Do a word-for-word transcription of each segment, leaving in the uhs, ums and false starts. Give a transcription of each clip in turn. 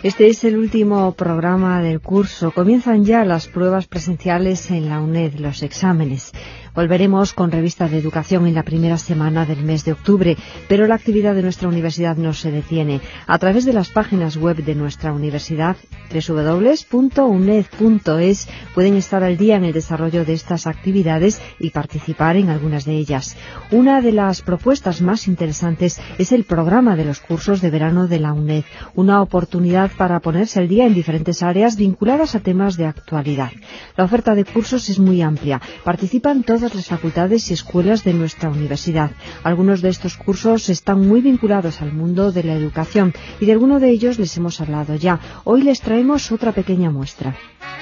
Este es el último programa del curso. Comienzan ya las pruebas presenciales en la UNED, los exámenes. Volveremos con revistas de educación en la primera semana del mes de octubre, pero la actividad de nuestra universidad no se detiene. A través de las páginas web de nuestra universidad, doble u doble u doble u punto uned punto es, pueden estar al día en el desarrollo de estas actividades y participar en algunas de ellas. Una de las propuestas más interesantes es el programa de los cursos de verano de la UNED, una oportunidad para ponerse al día en diferentes áreas vinculadas a temas de actualidad. La oferta de cursos es muy amplia. Participan todas las facultades y escuelas de nuestra universidad. Algunos de estos cursos están muy vinculados al mundo de la educación y de alguno de ellos les hemos hablado ya. Hoy les traemos otra pequeña muestra.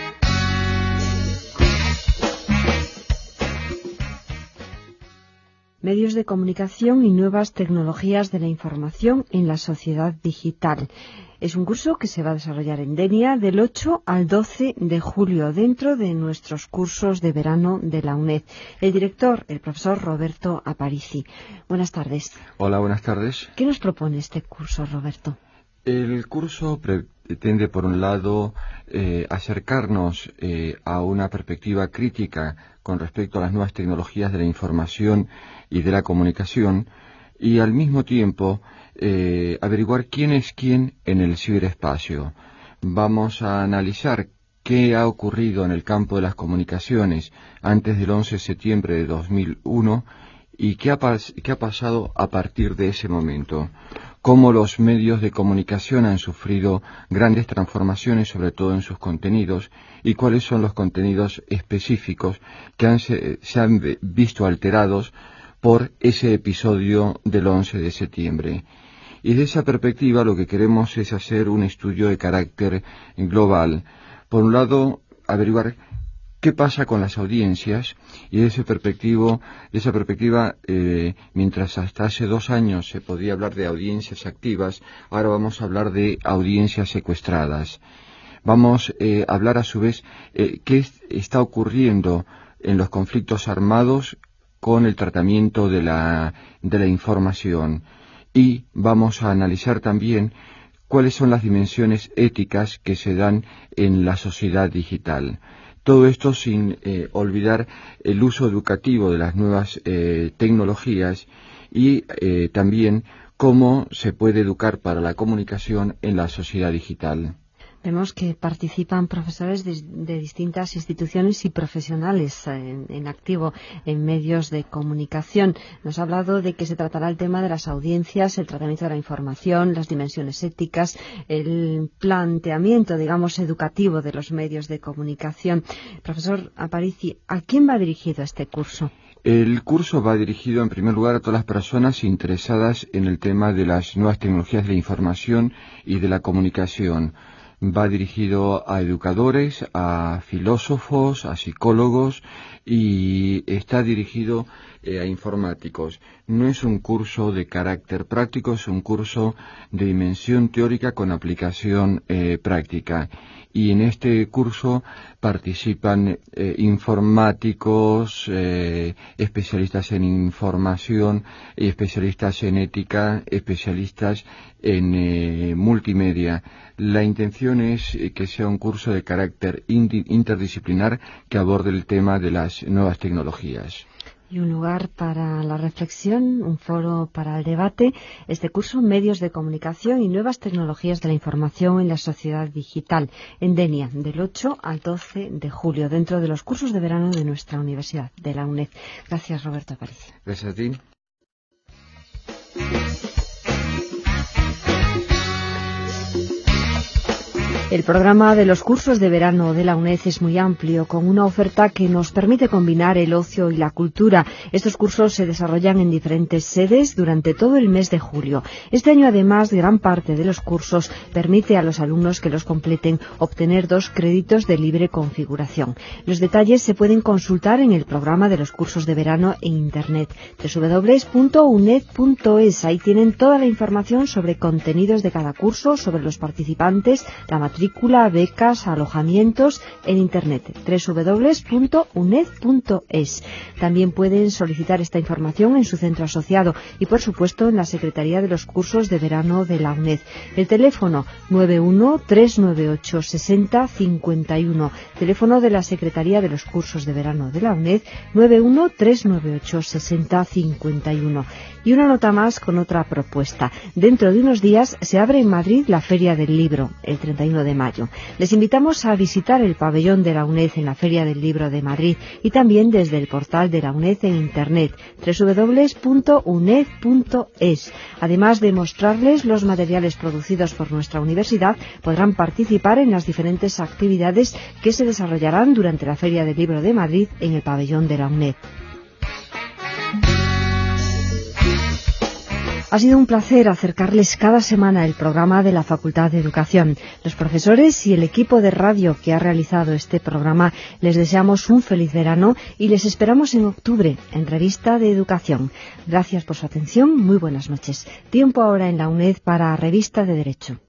Medios de comunicación y nuevas tecnologías de la información en la sociedad digital. Es un curso que se va a desarrollar en Denia del ocho al doce de julio, dentro de nuestros cursos de verano de la UNED. El director, el profesor Roberto Aparici. Buenas tardes. Hola, buenas tardes. ¿Qué nos propone este curso, Roberto? El curso pretende, por un lado, eh, acercarnos eh, a una perspectiva crítica con respecto a las nuevas tecnologías de la información y de la comunicación, y al mismo tiempo eh, averiguar quién es quién en el ciberespacio. Vamos a analizar qué ha ocurrido en el campo de las comunicaciones antes del once de septiembre de dos mil uno y qué ha, pas- qué ha pasado a partir de ese momento. Cómo los medios de comunicación han sufrido grandes transformaciones, sobre todo en sus contenidos, y cuáles son los contenidos específicos que han, se, se han visto alterados por ese episodio del once de septiembre. Y desde esa perspectiva lo que queremos es hacer un estudio de carácter global. Por un lado, averiguar qué pasa con las audiencias, y desde esa perspectiva, de esa perspectiva eh, mientras hasta hace dos años se podía hablar de audiencias activas, ahora vamos a hablar de audiencias secuestradas. Vamos eh, a hablar a su vez eh, qué es, está ocurriendo en los conflictos armados con el tratamiento de la, de la información, y vamos a analizar también cuáles son las dimensiones éticas que se dan en la sociedad digital. Todo esto sin eh, olvidar el uso educativo de las nuevas eh, tecnologías y eh, también cómo se puede educar para la comunicación en la sociedad digital. Vemos que participan profesores de, de distintas instituciones y profesionales en, en activo en medios de comunicación. Nos ha hablado de que se tratará el tema de las audiencias, el tratamiento de la información, las dimensiones éticas, el planteamiento, digamos, educativo de los medios de comunicación. Profesor Aparici, ¿a quién va dirigido este curso? El curso va dirigido en primer lugar a todas las personas interesadas en el tema de las nuevas tecnologías de la información y de la comunicación. Va dirigido a educadores, a filósofos, a psicólogos y está dirigido eh, a informáticos. No es un curso de carácter práctico, es un curso de dimensión teórica con aplicación eh, práctica. Y en este curso participan eh, informáticos, eh, especialistas en información, especialistas en ética, especialistas en eh, multimedia. La intención es eh, que sea un curso de carácter interdisciplinar que aborde el tema de las nuevas tecnologías. Y un lugar para la reflexión, un foro para el debate. Este curso, Medios de Comunicación y Nuevas Tecnologías de la Información en la Sociedad Digital, en Denia, del ocho al doce de julio, dentro de los cursos de verano de nuestra universidad, de la UNED. Gracias, Roberto Aparici. Gracias a ti. El programa de los cursos de verano de la UNED es muy amplio, con una oferta que nos permite combinar el ocio y la cultura. Estos cursos se desarrollan en diferentes sedes durante todo el mes de julio. Este año, además, gran parte de los cursos permite a los alumnos que los completen obtener dos créditos de libre configuración. Los detalles se pueden consultar en el programa de los cursos de verano en Internet, doble u doble u doble u punto uned punto es. Ahí tienen toda la información sobre contenidos de cada curso, sobre los participantes, la matrícula, matrícula, becas, alojamientos en Internet, doble u doble u doble u punto uned punto es. También pueden solicitar esta información en su centro asociado y, por supuesto, en la Secretaría de los Cursos de Verano de la UNED. El teléfono nueve uno tres nueve ocho seis cero cinco uno, teléfono de la Secretaría de los Cursos de Verano de la UNED, nueve uno tres nueve ocho seis cero cinco uno. Y una nota más con otra propuesta. Dentro de unos días se abre en Madrid la Feria del Libro, el treinta y uno de mayo. Les invitamos a visitar el pabellón de la UNED en la Feria del Libro de Madrid y también desde el portal de la UNED en Internet, doble u doble u doble u punto uned punto es. Además de mostrarles los materiales producidos por nuestra universidad, podrán participar en las diferentes actividades que se desarrollarán durante la Feria del Libro de Madrid en el pabellón de la UNED. Ha sido un placer acercarles cada semana el programa de la Facultad de Educación. Los profesores y el equipo de radio que ha realizado este programa les deseamos un feliz verano y les esperamos en octubre en Revista de Educación. Gracias por su atención, muy buenas noches. Tiempo ahora en la UNED para Revista de Derecho.